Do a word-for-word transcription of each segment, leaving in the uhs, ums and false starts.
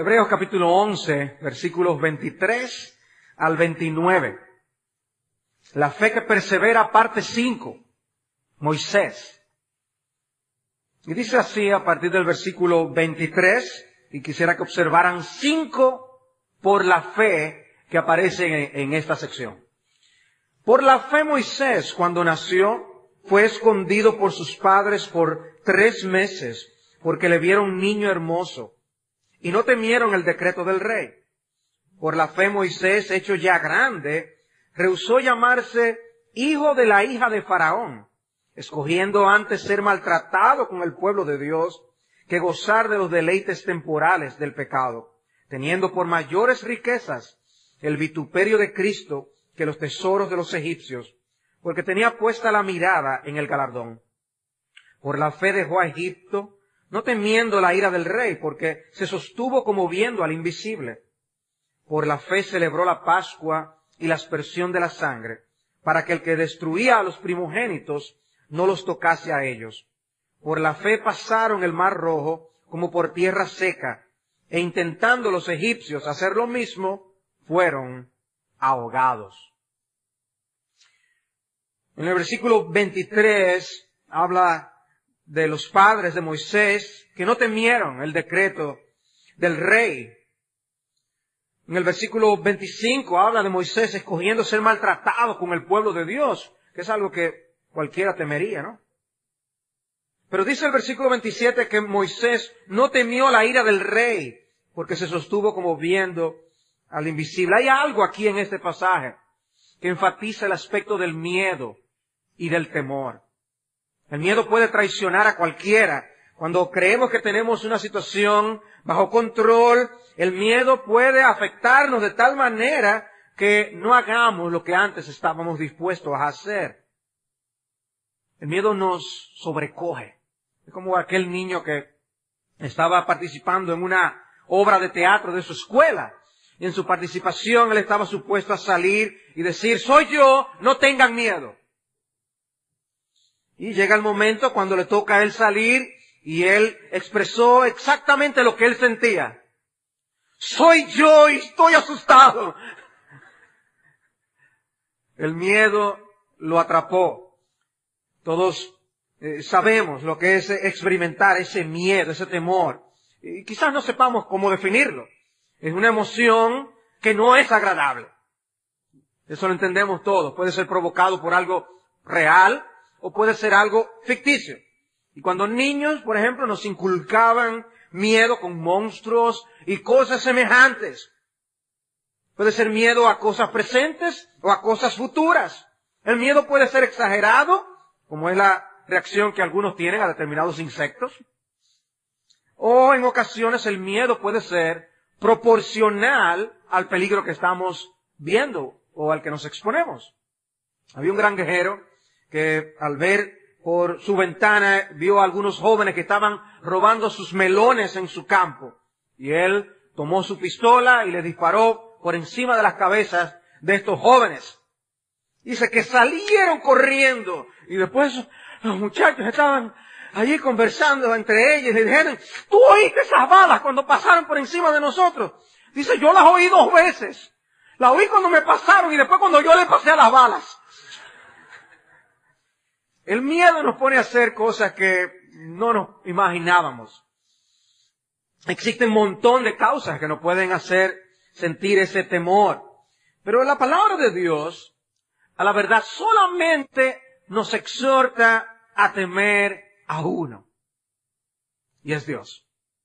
Hebreos capítulo once, versículos veintitrés al veintinueve. La fe que persevera, parte cinco. Moisés. Y dice así a partir del versículo veintitrés, y quisiera que observaran cinco por la fe que aparecen en, en esta sección. Por la fe Moisés, cuando nació, fue escondido por sus padres por tres meses, porque le vieron niño hermoso, y no temieron el decreto del rey. Por la fe Moisés, hecho ya grande, rehusó llamarse hijo de la hija de Faraón, escogiendo antes ser maltratado con el pueblo de Dios que gozar de los deleites temporales del pecado, teniendo por mayores riquezas el vituperio de Cristo que los tesoros de los egipcios, porque tenía puesta la mirada en el galardón. Por la fe dejó a Egipto, no temiendo la ira del rey, porque se sostuvo como viendo al invisible. Por la fe celebró la Pascua y la aspersión de la sangre, para que el que destruía a los primogénitos no los tocase a ellos. Por la fe pasaron el mar rojo como por tierra seca, e intentando los egipcios hacer lo mismo, fueron ahogados. En el versículo veintitrés habla de los padres de Moisés que no temieron el decreto del rey. En el versículo veinticinco habla de Moisés escogiendo ser maltratado con el pueblo de Dios, que es algo que cualquiera temería, ¿no? Pero dice el versículo veintisiete que Moisés no temió la ira del rey, porque se sostuvo como viendo al invisible. Hay algo aquí en este pasaje que enfatiza el aspecto del miedo y del temor. El miedo puede traicionar a cualquiera. Cuando creemos que tenemos una situación bajo control, el miedo puede afectarnos de tal manera que no hagamos lo que antes estábamos dispuestos a hacer. El miedo nos sobrecoge. Es como aquel niño que estaba participando en una obra de teatro de su escuela. Y en su participación él estaba supuesto a salir y decir, soy yo, no tengan miedo. Y llega el momento cuando le toca a él salir y él expresó exactamente lo que él sentía. Soy yo y estoy asustado. El miedo lo atrapó. Todos eh, sabemos lo que es experimentar ese miedo, ese temor. Y quizás no sepamos cómo definirlo. Es una emoción que no es agradable. Eso lo entendemos todos. Puede ser provocado por algo real o puede ser algo ficticio. Y cuando niños, por ejemplo, nos inculcaban miedo con monstruos y cosas semejantes. Puede ser miedo a cosas presentes o a cosas futuras. El miedo puede ser exagerado, como es la reacción que algunos tienen a determinados insectos. O en ocasiones el miedo puede ser proporcional al peligro que estamos viendo o al que nos exponemos. Había un granjero que al ver por su ventana vio a algunos jóvenes que estaban robando sus melones en su campo. Y él tomó su pistola y le disparó por encima de las cabezas de estos jóvenes. Dice que salieron corriendo y después los muchachos estaban allí conversando entre ellos y le dijeron, ¿tú oíste esas balas cuando pasaron por encima de nosotros? Dice, yo las oí dos veces. Las oí cuando me pasaron y después cuando yo le pasé a las balas. El miedo nos pone a hacer cosas que no nos imaginábamos. Existen un montón de causas que nos pueden hacer sentir ese temor. Pero la palabra de Dios, a la verdad, solamente nos exhorta a temer a uno. Y es Dios.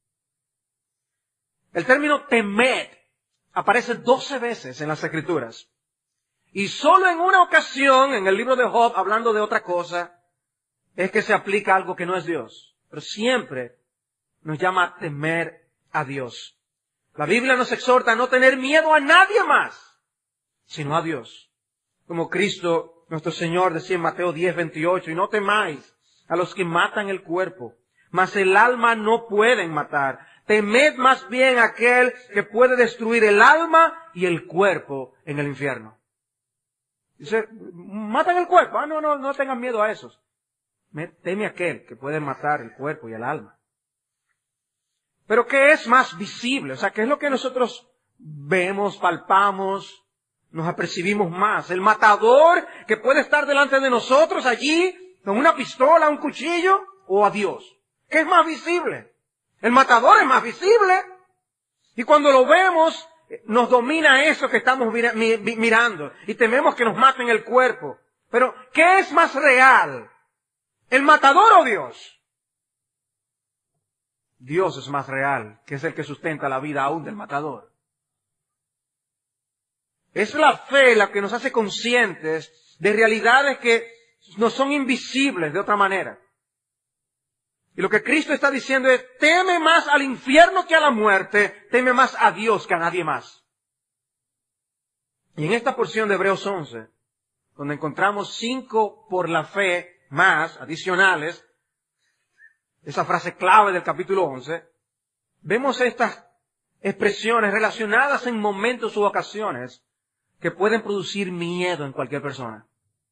El término temer aparece doce veces en las Escrituras. Y solo en una ocasión, en el libro de Job, hablando de otra cosa, es que se aplica algo que no es Dios. Pero siempre nos llama a temer a Dios. La Biblia nos exhorta a no tener miedo a nadie más, sino a Dios. Como Cristo, nuestro Señor, decía en Mateo diez, veintiocho, y no temáis a los que matan el cuerpo, mas el alma no pueden matar. Temed más bien a aquel que puede destruir el alma y el cuerpo en el infierno. Dice, matan el cuerpo. Ah, no, no, no tengan miedo a esos. Teme a aquel que puede matar el cuerpo y el alma. Pero ¿qué es más visible? O sea, ¿qué es lo que nosotros vemos, palpamos, nos apercibimos más? ¿El matador que puede estar delante de nosotros allí con una pistola, un cuchillo, o a Dios? ¿Qué es más visible? El matador es más visible. Y cuando lo vemos, nos domina eso que estamos mirando y tememos que nos maten el cuerpo. Pero, ¿qué es más real? ¿El matador o Dios? Dios es más real, que es el que sustenta la vida aún del matador. Es la fe la que nos hace conscientes de realidades que no son invisibles de otra manera. Y lo que Cristo está diciendo es, teme más al infierno que a la muerte, teme más a Dios que a nadie más. Y en esta porción de Hebreos once, donde encontramos cinco por la fe más adicionales, esa frase clave del capítulo once, vemos estas expresiones relacionadas en momentos u ocasiones que pueden producir miedo en cualquier persona.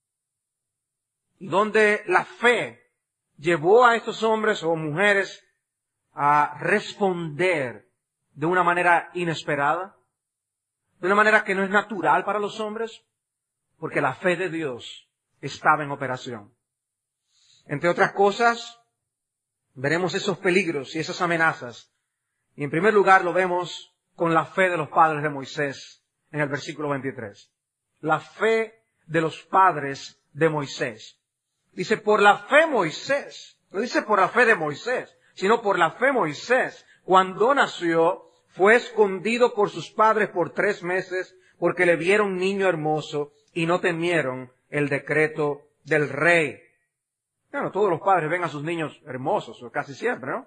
Y donde la fe llevó a estos hombres o mujeres a responder de una manera inesperada, de una manera que no es natural para los hombres, porque la fe de Dios estaba en operación. Entre otras cosas, veremos esos peligros y esas amenazas. Y en primer lugar lo vemos con la fe de los padres de Moisés en el versículo veintitrés. La fe de los padres de Moisés. Dice, por la fe Moisés, no dice por la fe de Moisés, sino por la fe Moisés, cuando nació, fue escondido por sus padres por tres meses, porque le vieron niño hermoso y no temieron el decreto del rey. Bueno, todos los padres ven a sus niños hermosos, o casi siempre, ¿no?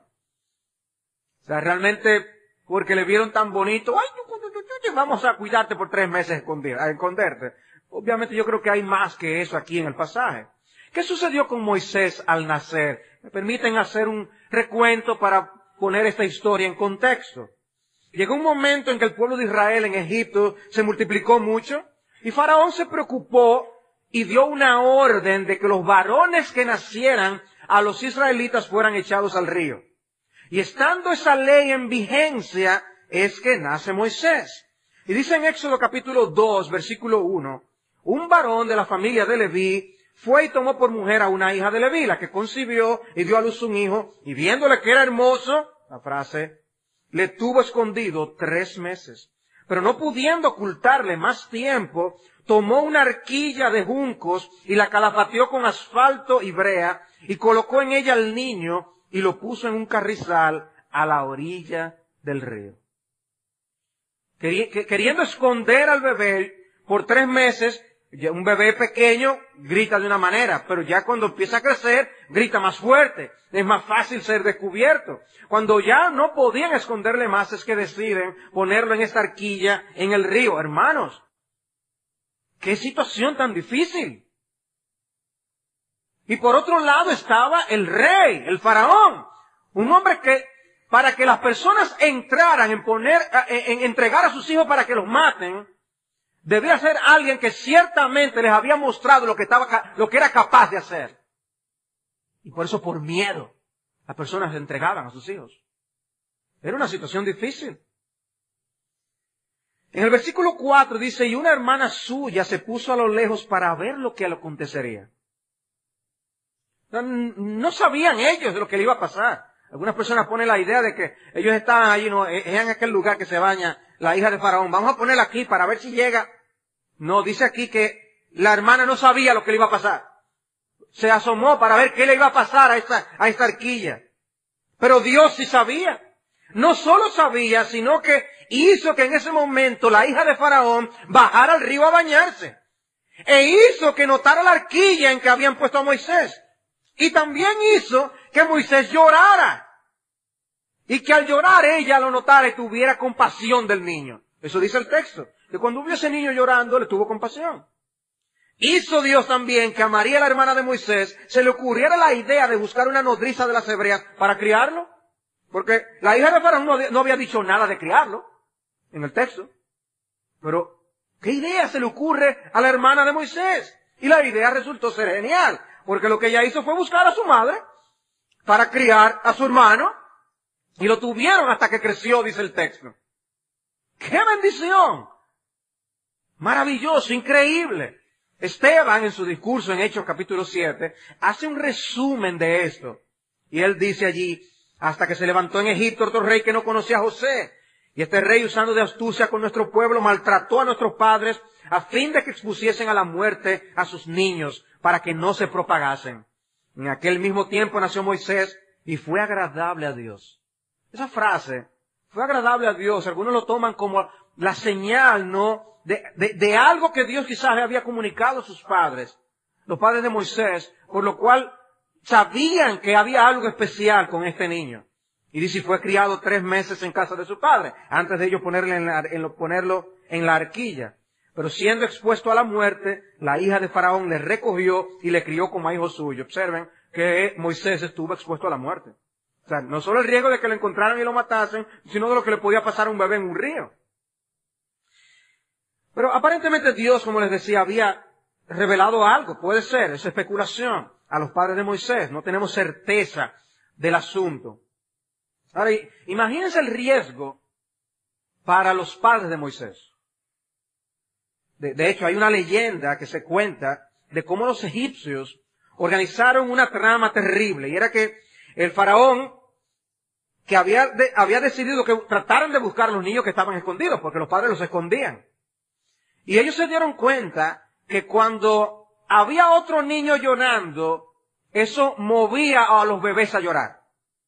O sea, realmente, porque le vieron tan bonito, ay, vamos a cuidarte por tres meses a esconder, a esconderte. Obviamente yo creo que hay más que eso aquí en el pasaje. ¿Qué sucedió con Moisés al nacer? Me permiten hacer un recuento para poner esta historia en contexto. Llegó un momento en que el pueblo de Israel en Egipto se multiplicó mucho y Faraón se preocupó y dio una orden de que los varones que nacieran a los israelitas fueran echados al río. Y estando esa ley en vigencia es que nace Moisés. Y dice en Éxodo capítulo dos, versículo uno, un varón de la familia de Leví fue y tomó por mujer a una hija de Leví, la que concibió y dio a luz un hijo, y viéndole que era hermoso, la frase, le tuvo escondido tres meses. Pero no pudiendo ocultarle más tiempo, tomó una arquilla de juncos y la calafateó con asfalto y brea, y colocó en ella al niño y lo puso en un carrizal a la orilla del río. Queriendo esconder al bebé por tres meses, un bebé pequeño grita de una manera, pero ya cuando empieza a crecer, grita más fuerte. Es más fácil ser descubierto. Cuando ya no podían esconderle más, es que deciden ponerlo en esta arquilla en el río. Hermanos, qué situación tan difícil. Y por otro lado estaba el rey, el faraón, un hombre que, para que las personas entraran en poner, en entregar a sus hijos para que los maten, debía ser alguien que ciertamente les había mostrado lo que estaba, lo que era capaz de hacer. Y por eso, por miedo, las personas se entregaban a sus hijos. Era una situación difícil. En el versículo cuatro dice, y una hermana suya se puso a lo lejos para ver lo que le acontecería. No sabían ellos de lo que le iba a pasar. Algunas personas ponen la idea de que ellos estaban allí, no, es en aquel lugar que se baña la hija de Faraón. Vamos a ponerla aquí para ver si llega. No, dice aquí que la hermana no sabía lo que le iba a pasar. Se asomó para ver qué le iba a pasar a esta, a esta arquilla. Pero Dios sí sabía. No solo sabía, sino que hizo que en ese momento la hija de Faraón bajara al río a bañarse. E hizo que notara la arquilla en que habían puesto a Moisés. Y también hizo que Moisés llorara. Y que al llorar ella lo notara y tuviera compasión del niño. Eso dice el texto. Que cuando vio a ese niño llorando, le tuvo compasión. Hizo Dios también que a María, la hermana de Moisés, se le ocurriera la idea de buscar una nodriza de las hebreas para criarlo. Porque la hija de Faraón no, no había dicho nada de criarlo en el texto. Pero, ¿qué idea se le ocurre a la hermana de Moisés? Y la idea resultó ser genial. Porque lo que ella hizo fue buscar a su madre para criar a su hermano. Y lo tuvieron hasta que creció, dice el texto. ¡Qué bendición! Maravilloso, increíble. Esteban, en su discurso en Hechos capítulo siete, hace un resumen de esto. Y él dice allí, hasta que se levantó en Egipto otro rey que no conocía a José. Y este rey, usando de astucia con nuestro pueblo, maltrató a nuestros padres a fin de que expusiesen a la muerte a sus niños, para que no se propagasen. En aquel mismo tiempo nació Moisés y fue agradable a Dios. Esa frase, fue agradable a Dios, algunos lo toman como la señal, ¿no?, de, de, de algo que Dios quizás le había comunicado a sus padres, los padres de Moisés, por lo cual sabían que había algo especial con este niño. Y dice, fue criado tres meses en casa de su padre, antes de ellos ponerle en la, en lo, ponerlo en la arquilla. Pero siendo expuesto a la muerte, la hija de Faraón le recogió y le crió como a hijo suyo. Observen que Moisés estuvo expuesto a la muerte. O sea, no solo el riesgo de que lo encontraran y lo matasen, sino de lo que le podía pasar a un bebé en un río. Pero aparentemente Dios, como les decía, había revelado algo. Puede ser, es especulación, a los padres de Moisés. No tenemos certeza del asunto. Ahora, imagínense el riesgo para los padres de Moisés. De, de hecho, hay una leyenda que se cuenta de cómo los egipcios organizaron una trama terrible. Y era que el faraón, que había, de, había decidido que trataran de buscar a los niños que estaban escondidos, porque los padres los escondían. Y ellos se dieron cuenta que cuando había otro niño llorando, eso movía a los bebés a llorar.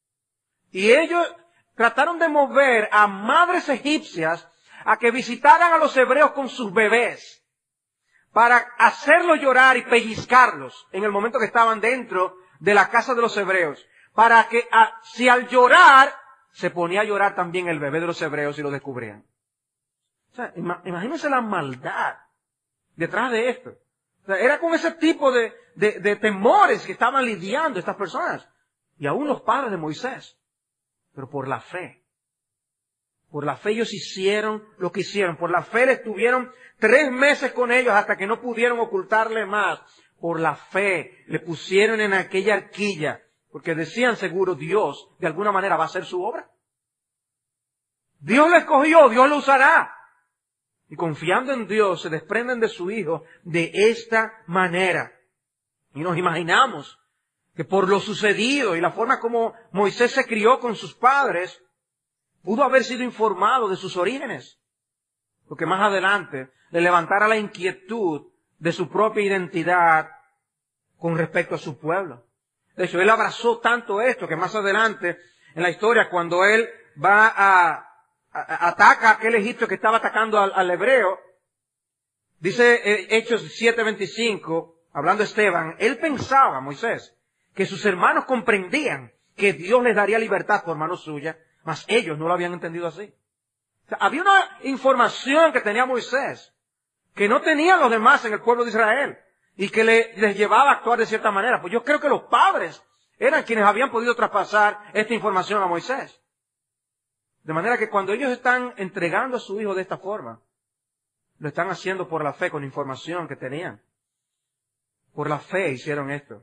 Y ellos trataron de mover a madres egipcias a que visitaran a los hebreos con sus bebés, para hacerlos llorar y pellizcarlos en el momento que estaban dentro de la casa de los hebreos, para que a, si al llorar se ponía a llorar también el bebé de los hebreos y lo descubrían. O sea, imagínense la maldad detrás de esto. O sea, era con ese tipo de, de, de temores que estaban lidiando estas personas. Y aún los padres de Moisés. Pero por la fe. Por la fe ellos hicieron lo que hicieron. Por la fe le estuvieron tres meses con ellos hasta que no pudieron ocultarle más. Por la fe le pusieron en aquella arquilla. Porque decían seguro, Dios de alguna manera va a hacer su obra. Dios lo escogió, Dios lo usará. Y confiando en Dios se desprenden de su Hijo de esta manera. Y nos imaginamos que por lo sucedido y la forma como Moisés se crió con sus padres, pudo haber sido informado de sus orígenes. Porque más adelante le levantara la inquietud de su propia identidad con respecto a su pueblo. De hecho, él abrazó tanto esto que más adelante en la historia, cuando él va a ataca a aquel egipcio que estaba atacando al, al hebreo, dice eh, Hechos siete veinticinco, hablando Esteban, él pensaba, Moisés, que sus hermanos comprendían que Dios les daría libertad por mano suya, mas ellos no lo habían entendido así. O sea, había una información que tenía Moisés, que no tenían los demás en el pueblo de Israel, y que le, les llevaba a actuar de cierta manera. Pues yo creo que los padres eran quienes habían podido traspasar esta información a Moisés. De manera que cuando ellos están entregando a su hijo de esta forma, lo están haciendo por la fe, con información que tenían. Por la fe hicieron esto.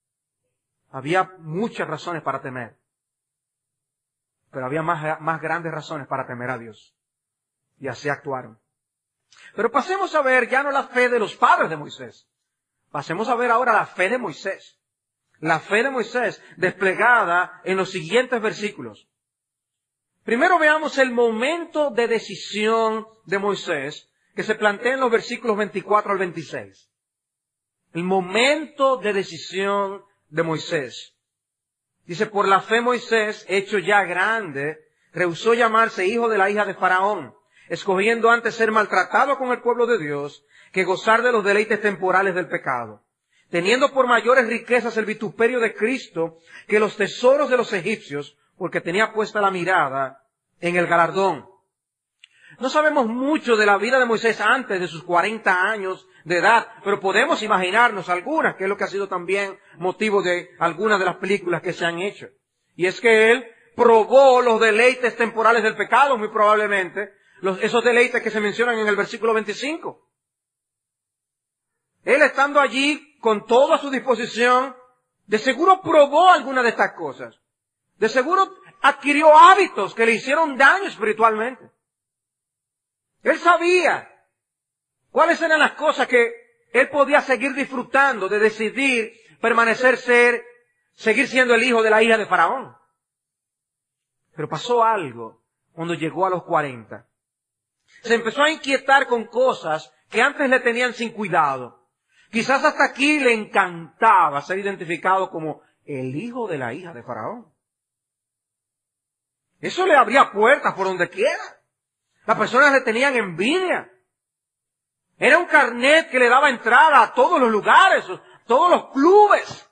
Había muchas razones para temer. Pero había más, más grandes razones para temer a Dios. Y así actuaron. Pero pasemos a ver ya no la fe de los padres de Moisés. Pasemos a ver ahora la fe de Moisés. La fe de Moisés desplegada en los siguientes versículos. Primero veamos el momento de decisión de Moisés, que se plantea en los versículos veinticuatro al veintiséis. El momento de decisión de Moisés. Dice, por la fe Moisés, hecho ya grande, rehusó llamarse hijo de la hija de Faraón, escogiendo antes ser maltratado con el pueblo de Dios, que gozar de los deleites temporales del pecado, teniendo por mayores riquezas el vituperio de Cristo que los tesoros de los egipcios, porque tenía puesta la mirada en el galardón. No sabemos mucho de la vida de Moisés antes de sus cuarenta años de edad, pero podemos imaginarnos algunas, que es lo que ha sido también motivo de algunas de las películas que se han hecho. Y es que él probó los deleites temporales del pecado, muy probablemente, los, esos deleites que se mencionan en el versículo veinticinco. Él estando allí con todo a su disposición, de seguro probó alguna de estas cosas. De seguro adquirió hábitos que le hicieron daño espiritualmente. Él sabía cuáles eran las cosas que él podía seguir disfrutando de decidir permanecer ser, seguir siendo el hijo de la hija de Faraón. Pero pasó algo cuando llegó a los cuarenta. Se empezó a inquietar con cosas que antes le tenían sin cuidado. Quizás hasta aquí le encantaba ser identificado como el hijo de la hija de Faraón. Eso le abría puertas por donde quiera. Las personas le tenían envidia. Era un carnet que le daba entrada a todos los lugares, todos los clubes.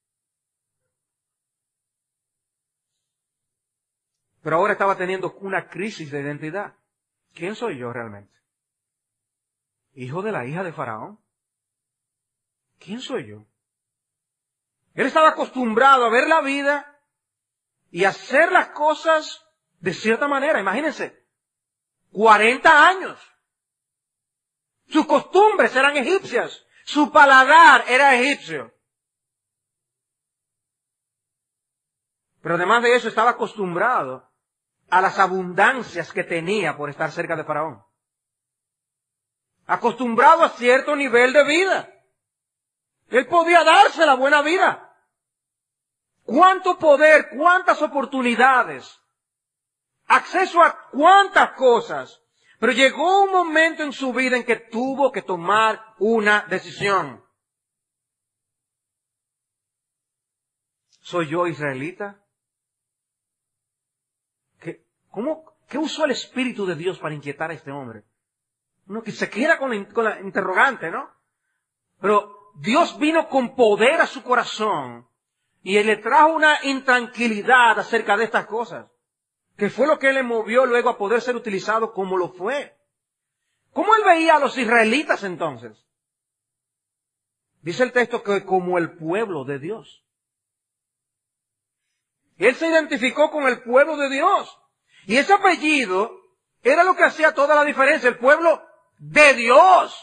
Pero ahora estaba teniendo una crisis de identidad. ¿Quién soy yo realmente? ¿Hijo de la hija de Faraón? ¿Quién soy yo? Él estaba acostumbrado a ver la vida y hacer las cosas de cierta manera. Imagínense, cuarenta años. Sus costumbres eran egipcias. Su paladar era egipcio. Pero además de eso estaba acostumbrado a las abundancias que tenía por estar cerca de Faraón. Acostumbrado a cierto nivel de vida. Él podía darse la buena vida. Cuánto poder, cuántas oportunidades, acceso a cuántas cosas. Pero llegó un momento en su vida en que tuvo que tomar una decisión. ¿Soy yo israelita? ¿Qué, cómo, ¿Qué usó el Espíritu de Dios para inquietar a este hombre? Uno que se queda con la, con la interrogante, ¿no? Pero Dios vino con poder a su corazón y Él le trajo una intranquilidad acerca de estas cosas, que fue lo que le movió luego a poder ser utilizado como lo fue. ¿Cómo él veía a los israelitas entonces? Dice el texto que como el pueblo de Dios. Él se identificó con el pueblo de Dios. Y ese apellido era lo que hacía toda la diferencia, el pueblo de Dios.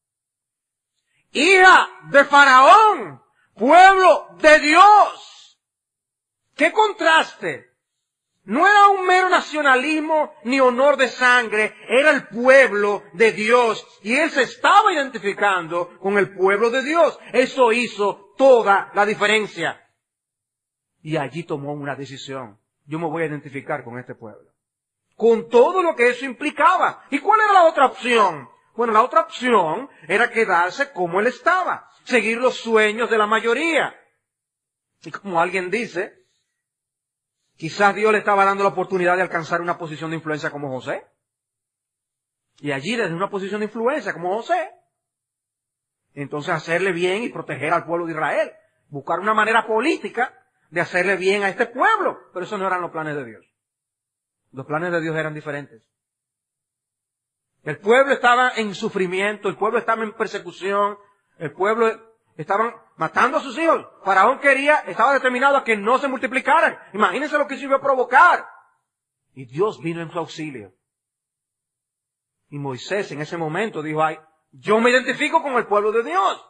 Hija de Faraón, pueblo de Dios. ¡Qué contraste! No era un mero nacionalismo ni honor de sangre, era el pueblo de Dios. Y él se estaba identificando con el pueblo de Dios. Eso hizo toda la diferencia. Y allí tomó una decisión. Yo me voy a identificar con este pueblo. Con todo lo que eso implicaba. ¿Y cuál era la otra opción? Bueno, la otra opción era quedarse como él estaba. Seguir los sueños de la mayoría. Y como alguien dice, quizás Dios le estaba dando la oportunidad de alcanzar una posición de influencia como José. Y allí, desde una posición de influencia como José, entonces hacerle bien y proteger al pueblo de Israel. Buscar una manera política de hacerle bien a este pueblo. Pero esos no eran los planes de Dios. Los planes de Dios eran diferentes. El pueblo estaba en sufrimiento, el pueblo estaba en persecución, el pueblo estaban matando a sus hijos. Faraón quería, estaba determinado a que no se multiplicaran. Imagínense lo que se iba a provocar. Y Dios vino en su auxilio. Y Moisés en ese momento dijo, ay, yo me identifico con el pueblo de Dios.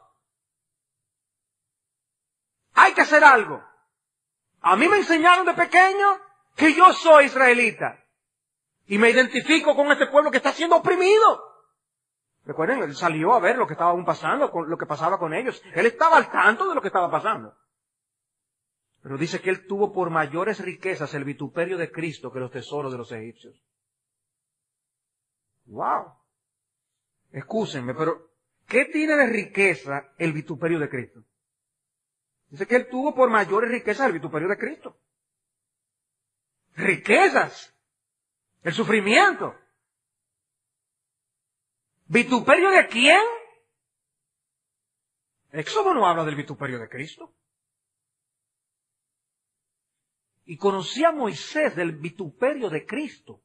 Hay que hacer algo. A mí me enseñaron de pequeño que yo soy israelita. Y me identifico con este pueblo que está siendo oprimido. Recuerden, él salió a ver lo que estaba aún pasando, con lo que pasaba con ellos. Él estaba al tanto de lo que estaba pasando. Pero dice que él tuvo por mayores riquezas el vituperio de Cristo que los tesoros de los egipcios. ¡Wow! Excúsenme, pero ¿qué tiene de riqueza el vituperio de Cristo? Dice que él tuvo por mayores riquezas el vituperio de Cristo. Riquezas. El sufrimiento. ¿Vituperio de quién? Éxodo no habla del vituperio de Cristo. Y conocía a Moisés del vituperio de Cristo.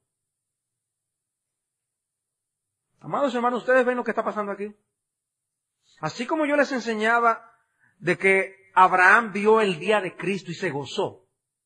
Amados hermanos, ¿ustedes ven lo que está pasando aquí? Así como yo les enseñaba de que Abraham vio el día de Cristo y se gozó.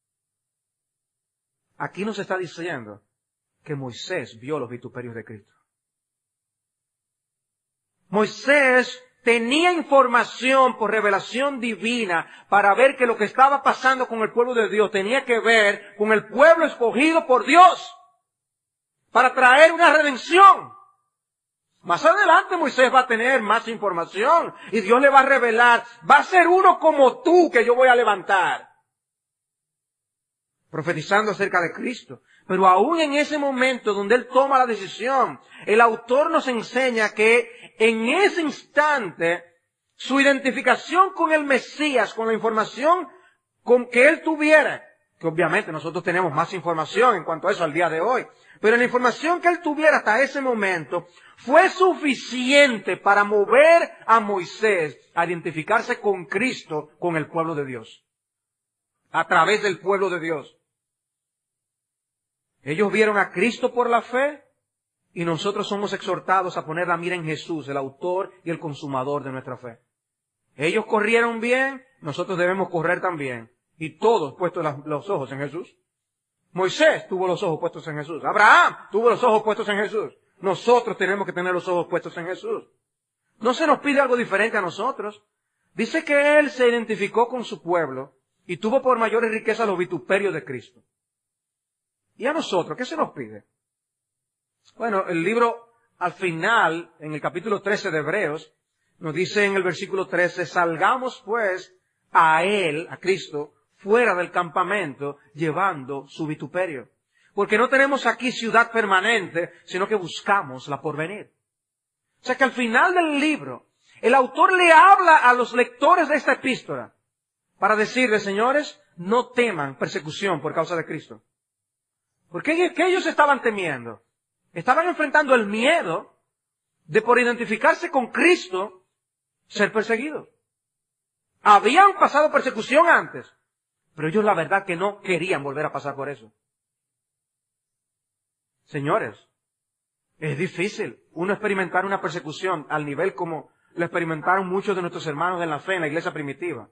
Aquí nos está diciendo que Moisés vio los vituperios de Cristo. Moisés tenía información por revelación divina para ver que lo que estaba pasando con el pueblo de Dios tenía que ver con el pueblo escogido por Dios para traer una redención. Más adelante Moisés va a tener más información y Dios le va a revelar, va a ser uno como tú que yo voy a levantar, profetizando acerca de Cristo. Pero aún en ese momento donde él toma la decisión, el autor nos enseña que en ese instante su identificación con el Mesías, con la información con que él tuviera, que obviamente nosotros tenemos más información en cuanto a eso al día de hoy, pero la información que él tuviera hasta ese momento fue suficiente para mover a Moisés a identificarse con Cristo, con el pueblo de Dios, a través del pueblo de Dios. Ellos vieron a Cristo por la fe y nosotros somos exhortados a poner la mira en Jesús, el autor y el consumador de nuestra fe. Ellos corrieron bien, nosotros debemos correr también. Y todos puestos los ojos en Jesús. Moisés tuvo los ojos puestos en Jesús. Abraham tuvo los ojos puestos en Jesús. Nosotros tenemos que tener los ojos puestos en Jesús. No se nos pide algo diferente a nosotros. Dice que Él se identificó con su pueblo y tuvo por mayores riquezas los vituperios de Cristo. ¿Y a nosotros qué se nos pide? Bueno, el libro al final, en el capítulo trece de Hebreos, nos dice en el versículo trece, salgamos pues a Él, a Cristo, fuera del campamento, llevando su vituperio. Porque no tenemos aquí ciudad permanente, sino que buscamos la porvenir. O sea que al final del libro, el autor le habla a los lectores de esta epístola para decirles, señores, no teman persecución por causa de Cristo. Porque ¿qué ellos estaban temiendo? Estaban enfrentando el miedo de por identificarse con Cristo ser perseguidos. Habían pasado persecución antes, pero ellos la verdad que no querían volver a pasar por eso. Señores, es difícil uno experimentar una persecución al nivel como lo experimentaron muchos de nuestros hermanos en la fe en la iglesia primitiva.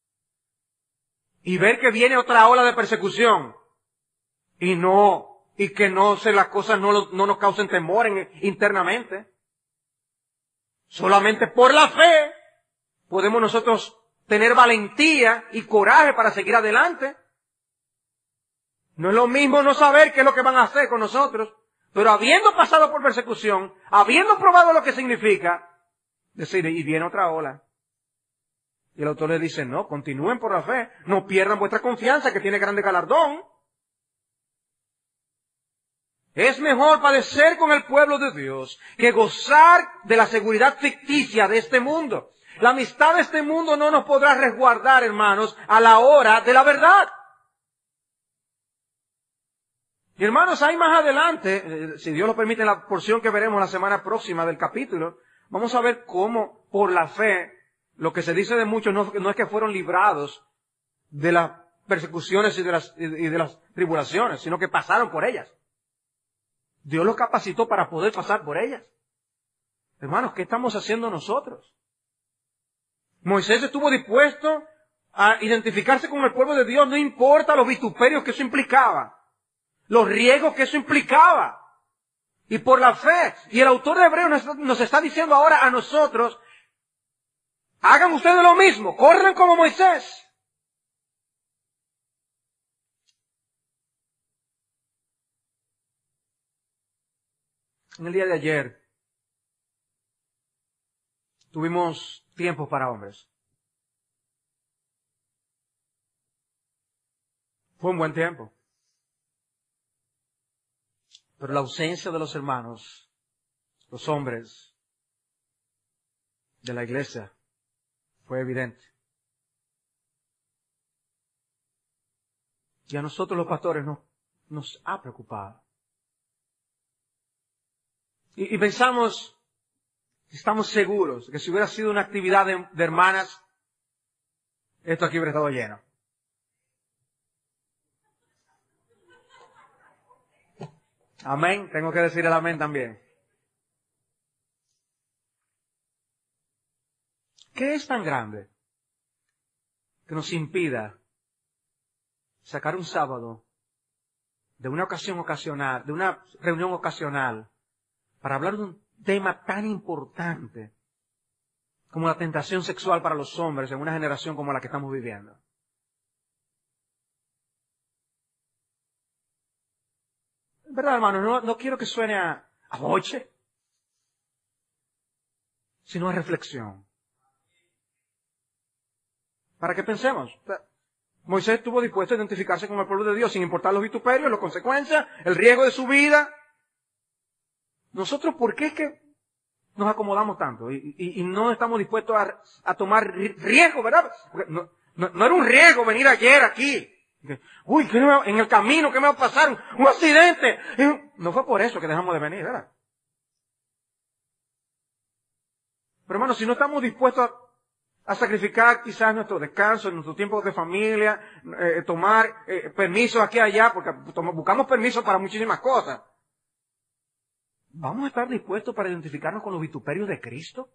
Y ver que viene otra ola de persecución y no, y que no se las cosas no, lo, no nos causen temor en, internamente. Solamente por la fe podemos nosotros tener valentía y coraje para seguir adelante. No es lo mismo no saber qué es lo que van a hacer con nosotros, pero habiendo pasado por persecución, habiendo probado lo que significa, decir, y viene otra ola. Y el autor le dice, no, continúen por la fe, no pierdan vuestra confianza que tiene grande galardón. Es mejor padecer con el pueblo de Dios que gozar de la seguridad ficticia de este mundo. La amistad de este mundo no nos podrá resguardar, hermanos, a la hora de la verdad. Y hermanos, ahí más adelante, eh, si Dios lo permite, en la porción que veremos la semana próxima del capítulo, vamos a ver cómo, por la fe, lo que se dice de muchos no, no es que fueron librados de las persecuciones y de las, y de las tribulaciones, sino que pasaron por ellas. Dios los capacitó para poder pasar por ellas. Hermanos, ¿qué estamos haciendo nosotros? Moisés estuvo dispuesto a identificarse con el pueblo de Dios, no importa los vituperios que eso implicaba, los riesgos que eso implicaba. Y por la fe, y el autor de Hebreos nos, nos está diciendo ahora a nosotros, hagan ustedes lo mismo, corran como Moisés. En el día de ayer tuvimos tiempo para hombres. Fue un buen tiempo. Pero la ausencia de los hermanos, los hombres de la iglesia, fue evidente. Y a nosotros los pastores no, nos ha preocupado. Y, y pensamos, estamos seguros que si hubiera sido una actividad de, de hermanas, esto aquí hubiera estado lleno. Amén. Tengo que decir el amén también. ¿Qué es tan grande que nos impida sacar un sábado de una ocasión ocasional, de una reunión ocasional, para hablar de un tema tan importante como la tentación sexual para los hombres en una generación como la que estamos viviendo. ¿Verdad, hermano? No, no quiero que suene a, a boche, sino a reflexión. Para que pensemos. Moisés estuvo dispuesto a identificarse con el pueblo de Dios sin importar los vituperios, las consecuencias, el riesgo de su vida. Nosotros, ¿por qué es que nos acomodamos tanto y, y, y no estamos dispuestos a, a tomar riesgo, verdad? Porque no, no, no era un riesgo venir ayer aquí. Uy, ¿qué me, en el camino, ¿qué me va a pasar? Un, un accidente. No fue por eso que dejamos de venir, ¿verdad? Pero hermano, si no estamos dispuestos a, a sacrificar quizás nuestro descanso, nuestro tiempo de familia, eh, tomar eh, permisos aquí y allá, porque buscamos permisos para muchísimas cosas, ¿vamos a estar dispuestos para identificarnos con los vituperios de Cristo?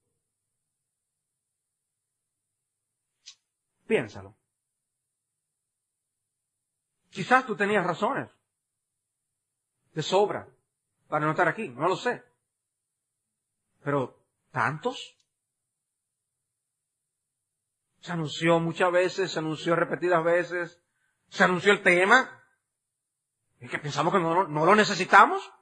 Piénsalo. Quizás tú tenías razones de sobra para no estar aquí, no lo sé. Pero, ¿tantos? Se anunció muchas veces, se anunció repetidas veces, se anunció el tema, y que pensamos que no, no lo necesitamos.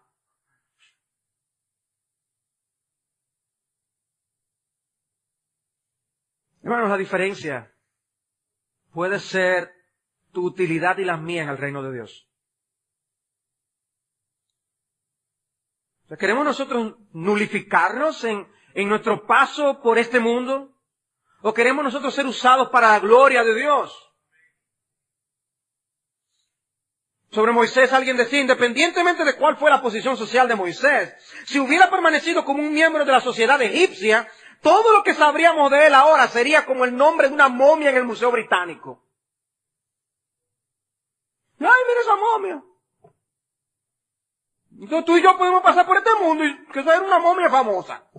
Hermanos, la diferencia puede ser tu utilidad y la mía en el reino de Dios. O sea, ¿queremos nosotros nulificarnos en, en nuestro paso por este mundo? ¿O queremos nosotros ser usados para la gloria de Dios? Sobre Moisés alguien decía, independientemente de cuál fue la posición social de Moisés, si hubiera permanecido como un miembro de la sociedad egipcia, todo lo que sabríamos de él ahora sería como el nombre de una momia en el Museo Británico. ¡Ay, mira esa momia! Entonces tú y yo podemos pasar por este mundo y que sea una momia famosa.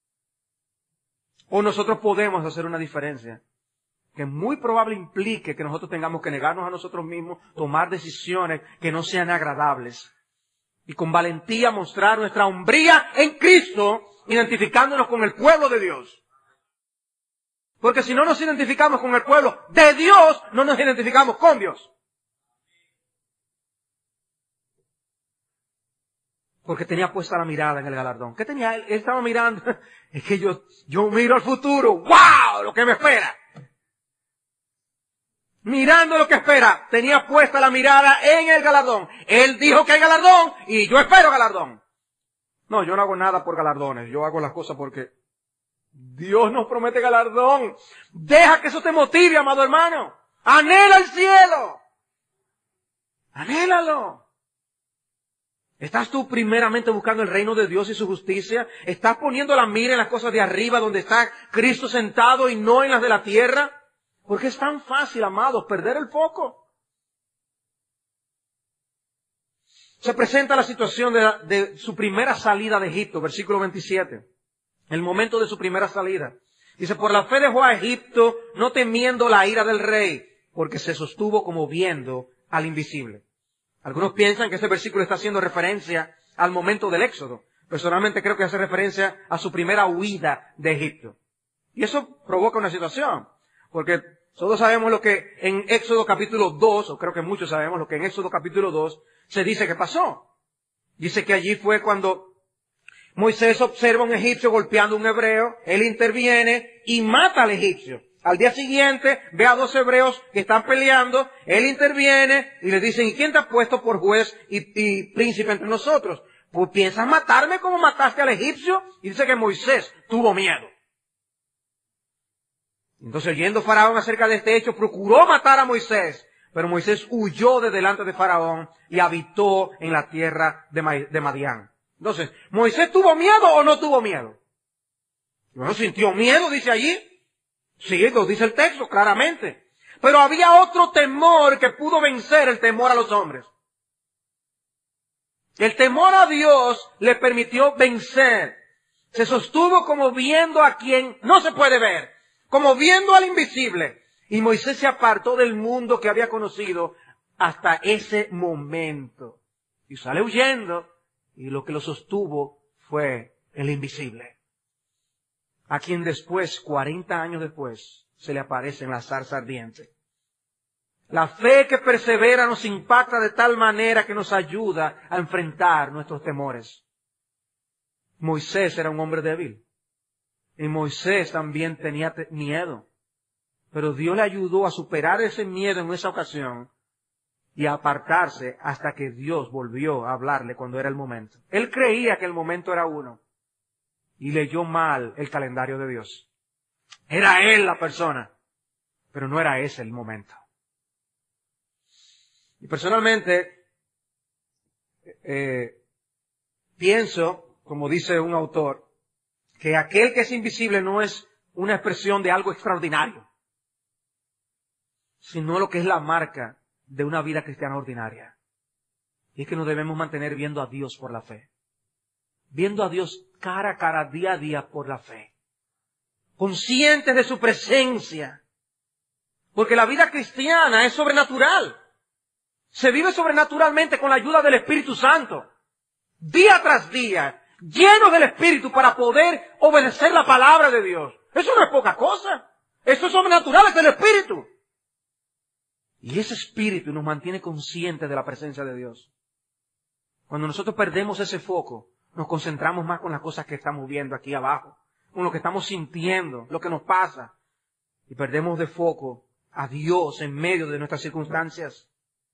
O nosotros podemos hacer una diferencia que muy probable implique que nosotros tengamos que negarnos a nosotros mismos, tomar decisiones que no sean agradables y con valentía mostrar nuestra hombría en Cristo, identificándonos con el pueblo de Dios. Porque si no nos identificamos con el pueblo de Dios, no nos identificamos con Dios. Porque tenía puesta la mirada en el galardón. ¿Qué tenía él? Él estaba mirando. Es que yo, yo miro al futuro. ¡Wow! Lo que me espera. Mirando lo que espera. Tenía puesta la mirada en el galardón. Él dijo que hay galardón y yo espero galardón. No, yo no hago nada por galardones. Yo hago las cosas porque Dios nos promete galardón. Deja que eso te motive, amado hermano. Anhela el cielo. Anhélalo. ¿Estás tú primeramente buscando el reino de Dios y su justicia? ¿Estás poniendo la mira en las cosas de arriba donde está Cristo sentado y no en las de la tierra? Porque es tan fácil, amados, perder el foco. Se presenta la situación de, la, de su primera salida de Egipto, versículo veintisiete. El momento de su primera salida. Dice, por la fe dejó a Egipto, no temiendo la ira del rey, porque se sostuvo como viendo al invisible. Algunos piensan que este versículo está haciendo referencia al momento del Éxodo. Personalmente creo que hace referencia a su primera huida de Egipto. Y eso provoca una situación. Porque todos sabemos lo que en Éxodo capítulo dos, o creo que muchos sabemos lo que en Éxodo capítulo dos se dice que pasó. Dice que allí fue cuando Moisés observa a un egipcio golpeando a un hebreo, él interviene y mata al egipcio. Al día siguiente ve a dos hebreos que están peleando, él interviene y le dicen, ¿y quién te ha puesto por juez y, y príncipe entre nosotros? Pues piensas matarme como mataste al egipcio. Y dice que Moisés tuvo miedo. Entonces, oyendo Faraón acerca de este hecho, procuró matar a Moisés, pero Moisés huyó de delante de Faraón y habitó en la tierra de Madián. Entonces, ¿Moisés tuvo miedo o no tuvo miedo? Bueno, sintió miedo, dice allí. Sí, lo dice el texto, claramente. Pero había otro temor que pudo vencer el temor a los hombres. El temor a Dios le permitió vencer. Se sostuvo como viendo a quien no se puede ver, como viendo al invisible. Y Moisés se apartó del mundo que había conocido hasta ese momento. Y sale huyendo, y lo que lo sostuvo fue el invisible. a quien después, cuarenta años después, se le aparece en la zarza ardiente. La fe que persevera nos impacta de tal manera que nos ayuda a enfrentar nuestros temores. Moisés era un hombre débil. Y Moisés también tenía miedo. Pero Dios le ayudó a superar ese miedo en esa ocasión y a apartarse hasta que Dios volvió a hablarle cuando era el momento. Él creía que el momento era uno y leyó mal el calendario de Dios. Era él la persona, pero no era ese el momento. Y personalmente, eh, pienso, como dice un autor, que aquel que es invisible no es una expresión de algo extraordinario, sino lo que es la marca de una vida cristiana ordinaria. Y es que nos debemos mantener viendo a Dios por la fe. Viendo a Dios cara a cara, día a día por la fe. Conscientes de su presencia. Porque la vida cristiana es sobrenatural. Se vive sobrenaturalmente con la ayuda del Espíritu Santo. Día tras día, llenos del Espíritu para poder obedecer la palabra de Dios. Eso no es poca cosa. Eso es sobrenatural, es el Espíritu. Y ese Espíritu nos mantiene conscientes de la presencia de Dios. Cuando nosotros perdemos ese foco, nos concentramos más con las cosas que estamos viendo aquí abajo, con lo que estamos sintiendo, lo que nos pasa. Y perdemos de foco a Dios en medio de nuestras circunstancias.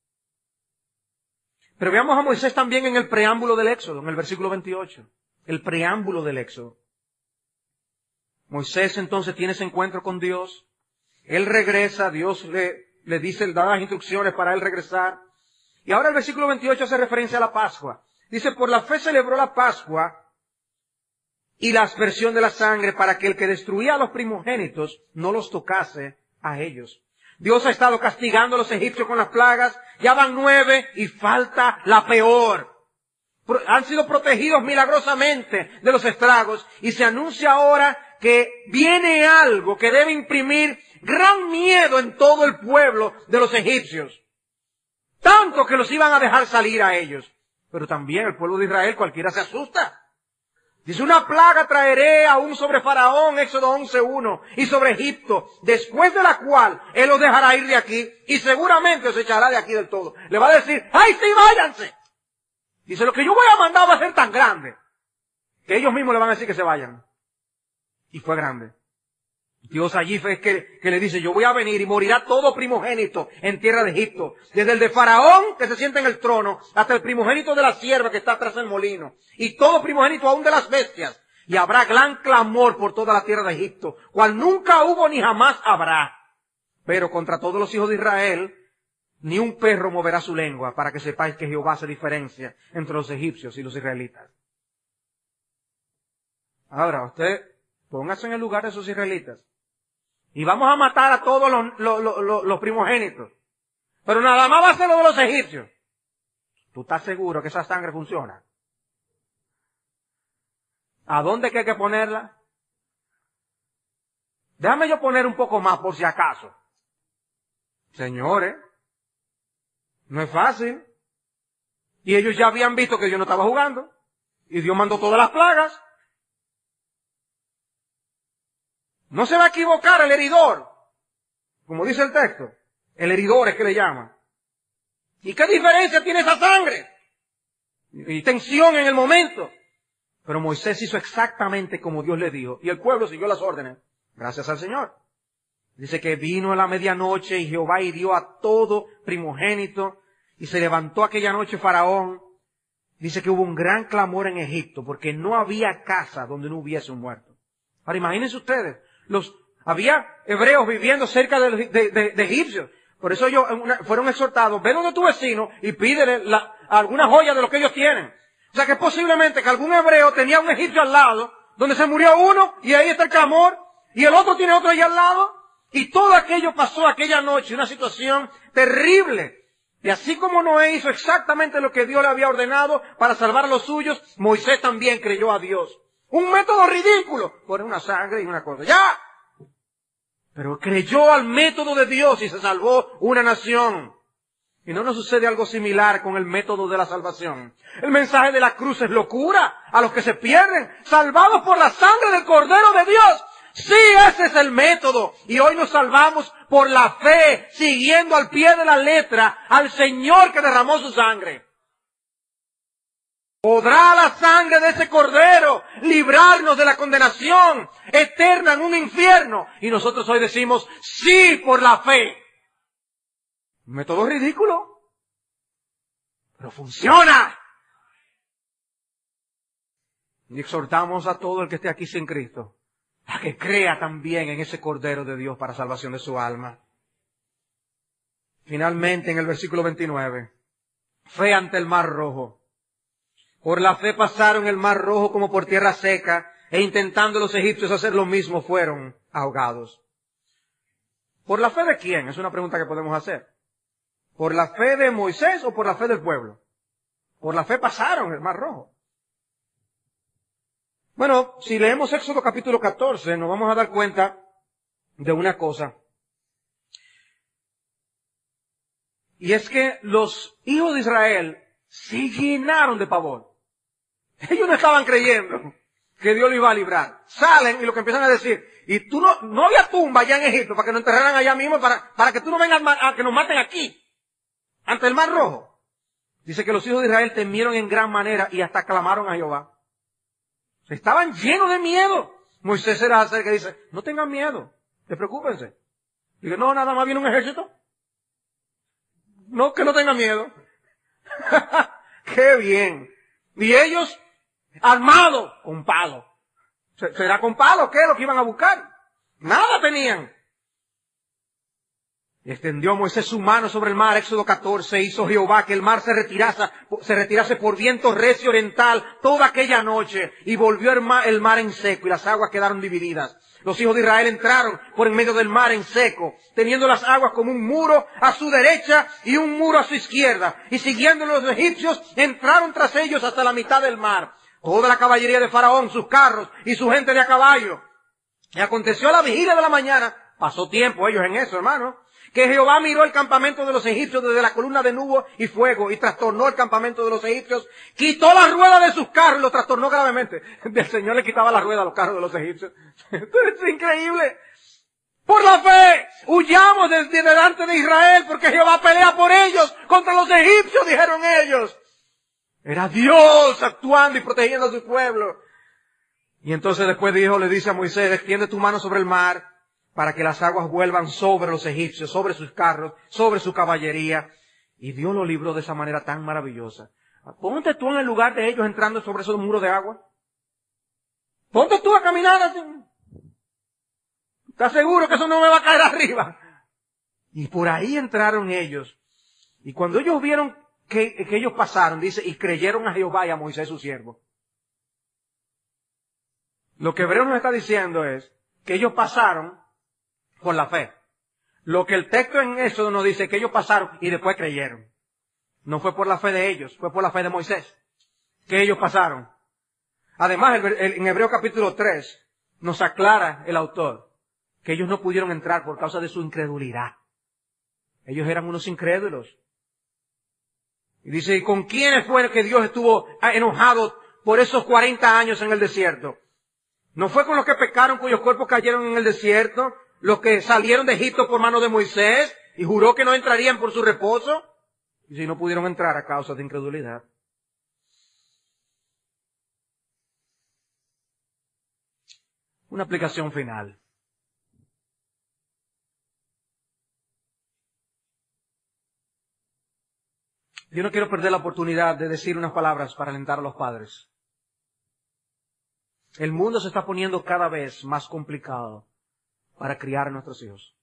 Pero veamos a Moisés también en el preámbulo del Éxodo, en el versículo veintiocho. El preámbulo del Éxodo. Moisés entonces tiene ese encuentro con Dios. Él regresa, Dios le, le dice, le da las instrucciones para él regresar. Y ahora el versículo veintiocho hace referencia a la Pascua. Dice, por la fe celebró la Pascua y la aspersión de la sangre para que el que destruía a los primogénitos no los tocase a ellos. Dios ha estado castigando a los egipcios con las plagas, ya van nueve y falta la peor. Han sido protegidos milagrosamente de los estragos y se anuncia ahora que viene algo que debe imprimir gran miedo en todo el pueblo de los egipcios. Tanto que los iban a dejar salir a ellos. Pero también el pueblo de Israel, cualquiera se asusta. Dice, una plaga traeré aún sobre Faraón, Éxodo once uno, y sobre Egipto, después de la cual él los dejará ir de aquí, y seguramente os echará de aquí del todo. Le va a decir, ¡ay, sí, váyanse! Dice, lo que yo voy a mandar va a ser tan grande, que ellos mismos le van a decir que se vayan. Y fue grande. Dios allí fue que, que le dice, yo voy a venir y morirá todo primogénito en tierra de Egipto. Desde el de Faraón, que se sienta en el trono, hasta el primogénito de la sierva que está atrás del molino. Y todo primogénito aún de las bestias. Y habrá gran clamor por toda la tierra de Egipto, cual nunca hubo ni jamás habrá. Pero contra todos los hijos de Israel, ni un perro moverá su lengua, para que sepáis que Jehová hace diferencia entre los egipcios y los israelitas. Ahora, usted póngase en el lugar de esos israelitas. Y vamos a matar a todos los, los, los, los primogénitos. Pero nada más va a ser lo de los egipcios. ¿Tú estás seguro que esa sangre funciona? ¿A dónde que hay que ponerla? Déjame yo poner un poco más por si acaso. Señores, no es fácil. Y ellos ya habían visto que Dios no estaba jugando. Y Dios mandó todas las plagas. No se va a equivocar el heridor, como dice el texto. El heridor es que le llama. ¿Y qué diferencia tiene esa sangre? Y tensión en el momento. Pero Moisés hizo exactamente como Dios le dijo. Y el pueblo siguió las órdenes. Gracias al Señor. Dice que vino a la medianoche y Jehová hirió a todo primogénito. Y se levantó aquella noche Faraón. Dice que hubo un gran clamor en Egipto porque no había casa donde no hubiese un muerto. Ahora imagínense ustedes. Los, había hebreos viviendo cerca de, de, de, de egipcios. Por eso ellos una, fueron exhortados, ve donde tu vecino y pídele la, alguna joya de lo que ellos tienen. O sea que posiblemente que algún hebreo tenía un egipcio al lado, donde se murió uno, y ahí está el clamor, y el otro tiene otro ahí al lado, y todo aquello pasó aquella noche, una situación terrible. Y así como Noé hizo exactamente lo que Dios le había ordenado para salvar a los suyos, Moisés también creyó a Dios. Un método ridículo. Por una sangre y una cosa. ¡Ya! Pero creyó al método de Dios y se salvó una nación. Y no nos sucede algo similar con el método de la salvación. El mensaje de la cruz es locura a los que se pierden, salvados por la sangre del Cordero de Dios. Sí, ese es el método. Y hoy nos salvamos por la fe, siguiendo al pie de la letra al Señor que derramó su sangre. ¿Podrá la sangre de ese Cordero librarnos de la condenación eterna en un infierno? Y nosotros hoy decimos, sí, por la fe. Un método ridículo, pero funciona. Y exhortamos a todo el que esté aquí sin Cristo a que crea también en ese Cordero de Dios para salvación de su alma. Finalmente, en el versículo veintinueve, fe ante el mar rojo. Por la fe pasaron el mar rojo como por tierra seca, e intentando los egipcios hacer lo mismo, fueron ahogados. ¿Por la fe de quién? Es una pregunta que podemos hacer. ¿Por la fe de Moisés o por la fe del pueblo? Por la fe pasaron el mar rojo. Bueno, si leemos Éxodo capítulo catorce, nos vamos a dar cuenta de una cosa. Y es que los hijos de Israel se llenaron de pavor. Ellos no estaban creyendo que Dios lo iba a librar. Salen y lo que empiezan a decir, y tú no, no había tumba allá en Egipto para que nos enterraran allá mismo, para, para que tú no vengas a que nos maten aquí, ante el mar rojo. Dice que los hijos de Israel temieron en gran manera y hasta clamaron a Jehová. Estaban llenos de miedo. Moisés se les acerca y dice, no tengan miedo, despreocúpense. Dice, no, nada más viene un ejército. No, que no tengan miedo. ¡Qué bien! Y ellos, armados, con palo. ¿Será con palo? ¿Qué es lo que iban a buscar? Nada tenían. Extendió Moisés su mano sobre el mar, Éxodo catorce, hizo Jehová que el mar se retirase, se retirase por viento recio oriental toda aquella noche, y volvió el mar, el mar en seco, y las aguas quedaron divididas. Los hijos de Israel entraron por en medio del mar en seco, teniendo las aguas como un muro a su derecha y un muro a su izquierda, y siguiendo los egipcios, entraron tras ellos hasta la mitad del mar. Toda la caballería de Faraón, sus carros y su gente de a caballo. Y aconteció a la vigilia de la mañana, pasó tiempo ellos en eso, hermano, que Jehová miró el campamento de los egipcios desde la columna de nube y fuego, y trastornó el campamento de los egipcios, quitó las ruedas de sus carros y los trastornó gravemente. El Señor le quitaba las ruedas a los carros de los egipcios. Esto es increíble. Por la fe, huyamos desde delante de Israel, porque Jehová pelea por ellos, contra los egipcios, dijeron ellos. Era Dios actuando y protegiendo a su pueblo. Y entonces después dijo, le dice a Moisés, extiende tu mano sobre el mar, para que las aguas vuelvan sobre los egipcios, sobre sus carros, sobre su caballería. Y Dios lo libró de esa manera tan maravillosa. Ponte tú en el lugar de ellos entrando sobre esos muros de agua. Ponte tú a caminar así. ¿Estás seguro que eso no me va a caer arriba? Y por ahí entraron ellos. Y cuando ellos vieron que, que ellos pasaron, dice, y creyeron a Jehová y a Moisés su siervo. Lo que Hebreo nos está diciendo es que ellos pasaron por la fe. Lo que el texto en Éxodo nos dice que ellos pasaron y después creyeron. No fue por la fe de ellos, fue por la fe de Moisés que ellos pasaron. Además, el, el, en Hebreo capítulo tres nos aclara el autor que ellos no pudieron entrar por causa de su incredulidad. Ellos eran unos incrédulos. Y dice, ¿y con quiénes fue que Dios estuvo enojado por esos cuarenta años en el desierto? ¿No fue con los que pecaron, cuyos cuerpos cayeron en el desierto? Los que salieron de Egipto por mano de Moisés y juró que no entrarían por su reposo. Y si no pudieron entrar a causa de incredulidad. Una aplicación final. Yo no quiero perder la oportunidad de decir unas palabras para alentar a los padres. El mundo se está poniendo cada vez más complicado para criar a nuestros hijos.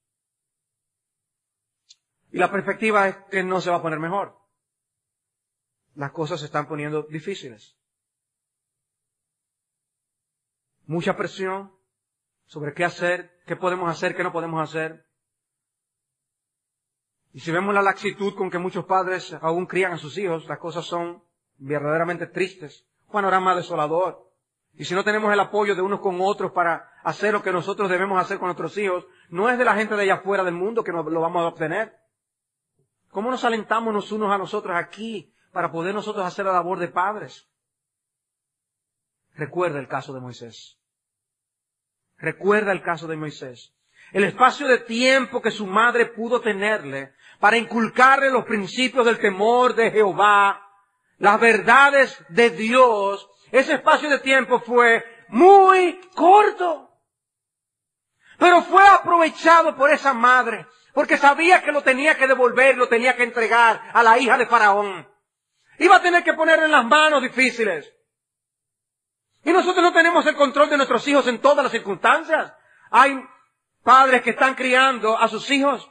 Y la perspectiva es que no se va a poner mejor. Las cosas se están poniendo difíciles. Mucha presión sobre qué hacer, qué podemos hacer, qué no podemos hacer. Y si vemos la laxitud con que muchos padres aún crían a sus hijos, las cosas son verdaderamente tristes. Un panorama desolador. Y si no tenemos el apoyo de unos con otros para hacer lo que nosotros debemos hacer con nuestros hijos, no es de la gente de allá afuera del mundo que nos lo vamos a obtener. ¿Cómo nos alentamos los unos a nosotros aquí para poder nosotros hacer la labor de padres? Recuerda el caso de Moisés. Recuerda el caso de Moisés. El espacio de tiempo que su madre pudo tenerle para inculcarle los principios del temor de Jehová, las verdades de Dios, ese espacio de tiempo fue muy corto. Pero fue aprovechado por esa madre, porque sabía que lo tenía que devolver, lo tenía que entregar a la hija de Faraón. Iba a tener que ponerlo en las manos difíciles. Y nosotros no tenemos el control de nuestros hijos en todas las circunstancias. Hay padres que están criando a sus hijos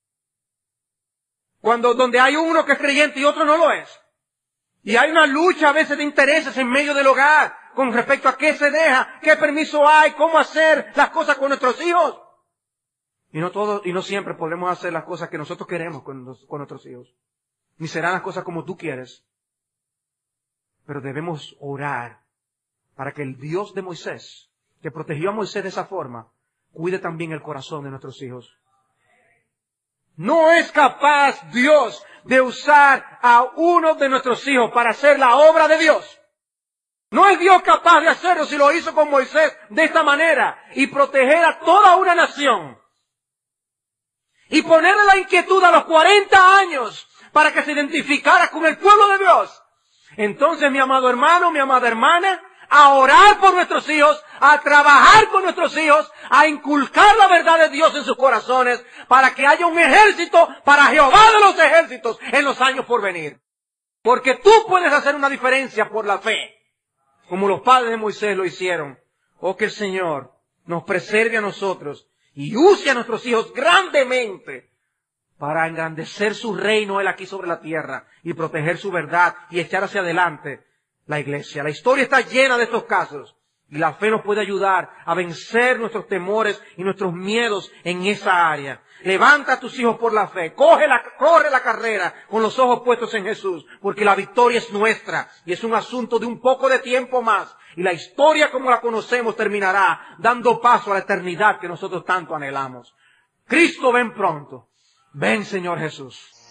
cuando donde hay uno que es creyente y otro no lo es. Y hay una lucha a veces de intereses en medio del hogar con respecto a qué se deja, qué permiso hay, cómo hacer las cosas con nuestros hijos. Y no todo, y no siempre podemos hacer las cosas que nosotros queremos con, los, con nuestros hijos. Ni serán las cosas como tú quieres. Pero debemos orar para que el Dios de Moisés, que protegió a Moisés de esa forma, cuide también el corazón de nuestros hijos. No es capaz Dios de usar a uno de nuestros hijos para hacer la obra de Dios. No es Dios capaz de hacerlo si lo hizo con Moisés de esta manera y proteger a toda una nación. Y ponerle la inquietud a los cuarenta años para que se identificara con el pueblo de Dios. Entonces, mi amado hermano, mi amada hermana, a orar por nuestros hijos, a trabajar con nuestros hijos, a inculcar la verdad de Dios en sus corazones, para que haya un ejército para Jehová de los ejércitos en los años por venir. Porque tú puedes hacer una diferencia por la fe, como los padres de Moisés lo hicieron. Oh, que el Señor nos preserve a nosotros y use a nuestros hijos grandemente para engrandecer su reino Él aquí sobre la tierra y proteger su verdad y echar hacia adelante la iglesia. La historia está llena de estos casos y la fe nos puede ayudar a vencer nuestros temores y nuestros miedos en esa área. Levanta a tus hijos por la fe, coge la, corre la carrera con los ojos puestos en Jesús, porque la victoria es nuestra y es un asunto de un poco de tiempo más. Y la historia como la conocemos terminará dando paso a la eternidad que nosotros tanto anhelamos. Cristo, ven pronto. Ven, Señor Jesús.